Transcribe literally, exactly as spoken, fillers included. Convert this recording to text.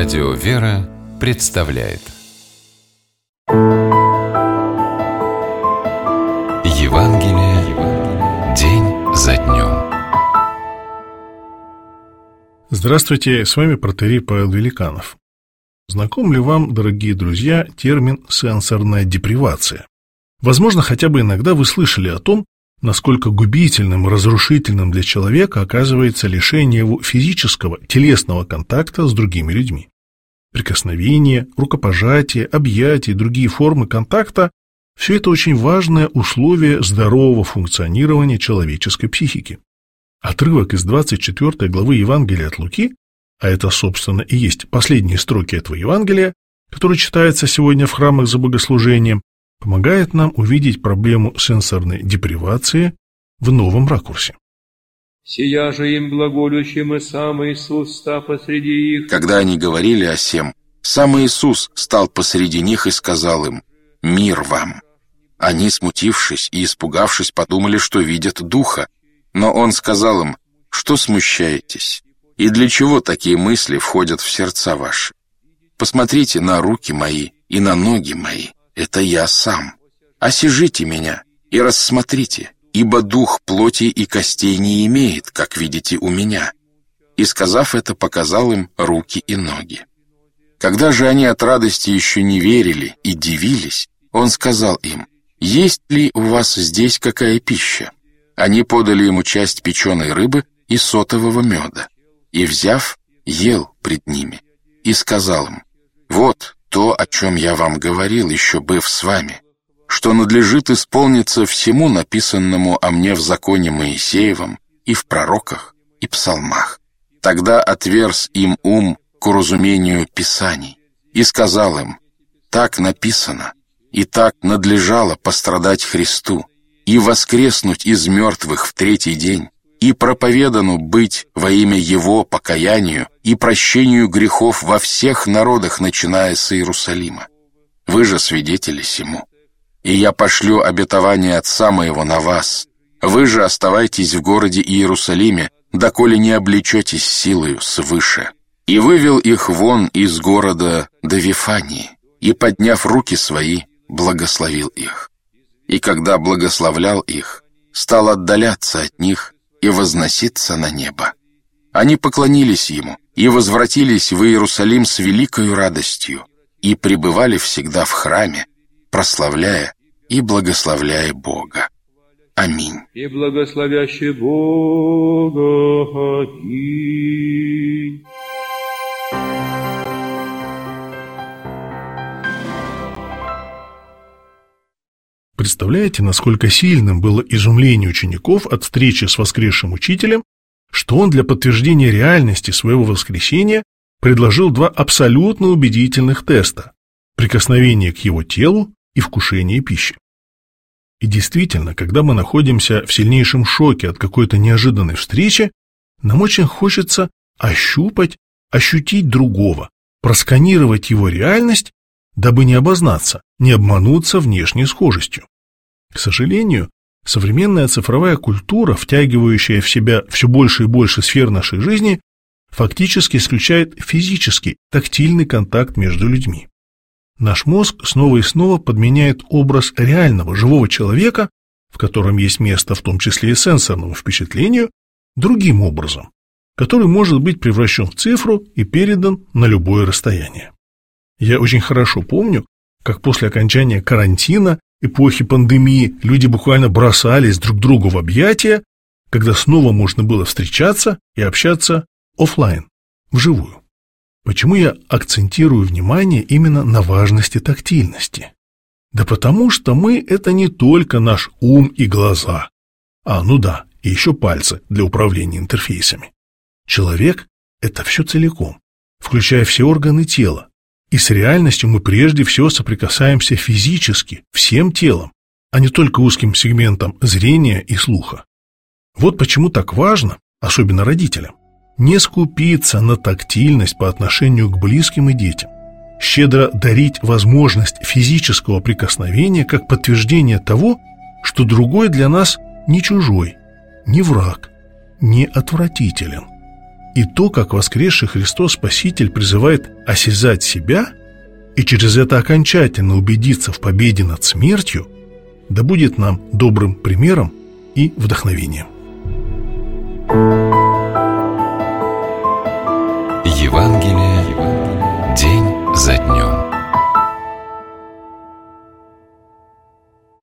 Радио «Вера» представляет Евангелие день за днем. Здравствуйте, с вами протоиерей Павел Великанов. Знаком ли вам, дорогие друзья, термин «сенсорная депривация»? Возможно, хотя бы иногда вы слышали о том, насколько губительным и разрушительным для человека оказывается лишение его физического, телесного контакта с другими людьми. Прикосновения, рукопожатия, объятия и другие формы контакта – все это очень важное условие здорового функционирования человеческой психики. Отрывок из двадцать четвёртой главы Евангелия от Луки, а это, собственно, и есть последние строки этого Евангелия, который читается сегодня в храмах за богослужением, помогает нам увидеть проблему сенсорной депривации в новом ракурсе. «Сия же им глаголющим, и сам Иисус ста посреди их». Когда они говорили о сем, сам Иисус стал посреди них и сказал им: «Мир вам». Они, смутившись и испугавшись, подумали, что видят Духа. Но Он сказал им: «Что смущаетесь? И для чего такие мысли входят в сердца ваши? Посмотрите на руки мои и на ноги мои. Это я сам. Осижите меня и рассмотрите, ибо дух плоти и костей не имеет, как видите у меня». И, сказав это, показал им руки и ноги. Когда же они от радости еще не верили и дивились, Он сказал им: «Есть ли у вас здесь какая пища?» Они подали ему часть печеной рыбы и сотового меда, и, взяв, ел пред ними, и сказал им: «Вот то, о чем я вам говорил, еще быв с вами, что надлежит исполниться всему написанному о мне в законе Моисеевом и в пророках и псалмах». Тогда отверз им ум к уразумению Писаний и сказал им: «Так написано, и так надлежало пострадать Христу, и воскреснуть из мертвых в третий день, и проповедану быть во имя Его покаянию и прощению грехов во всех народах, начиная с Иерусалима. Вы же свидетели сему. И я пошлю обетование Отца моего на вас. Вы же оставайтесь в городе Иерусалиме, доколе не облечетесь силою свыше». И вывел их вон из города до Вифании, и, подняв руки свои, благословил их. И когда благословлял их, стал отдаляться от них и возноситься на небо. Они поклонились Ему и возвратились в Иерусалим с великою радостью и пребывали всегда в храме, прославляя и благословляя Бога. Аминь. И благословящий Бога. Аминь. Представляете, насколько сильным было изумление учеников от встречи с воскресшим учителем, что он для подтверждения реальности своего воскресения предложил два абсолютно убедительных теста – прикосновение к его телу и вкушение пищи. И действительно, когда мы находимся в сильнейшем шоке от какой-то неожиданной встречи, нам очень хочется ощупать, ощутить другого, просканировать его реальность, дабы не обознаться, не обмануться внешней схожестью. К сожалению, современная цифровая культура, втягивающая в себя все больше и больше сфер нашей жизни, фактически исключает физический, тактильный контакт между людьми. Наш мозг снова и снова подменяет образ реального, живого человека, в котором есть место в том числе и сенсорному впечатлению, другим образом, который может быть превращен в цифру и передан на любое расстояние. Я очень хорошо помню, как после окончания карантина, эпохи пандемии, люди буквально бросались друг другу в объятия, когда снова можно было встречаться и общаться офлайн, вживую. Почему я акцентирую внимание именно на важности тактильности? Да потому что мы – это не только наш ум и глаза, а, ну да, и еще пальцы для управления интерфейсами. Человек – это все целиком, включая все органы тела. И с реальностью мы прежде всего соприкасаемся физически, всем телом, а не только узким сегментом зрения и слуха. Вот почему так важно, особенно родителям, не скупиться на тактильность по отношению к близким и детям, щедро дарить возможность физического прикосновения как подтверждение того, что другой для нас не чужой, не враг, не отвратителен. и то, как воскресший Христос Спаситель призывает осязать себя и через это окончательно убедиться в победе над смертью, да будет нам добрым примером и вдохновением. Евангелие день за днем.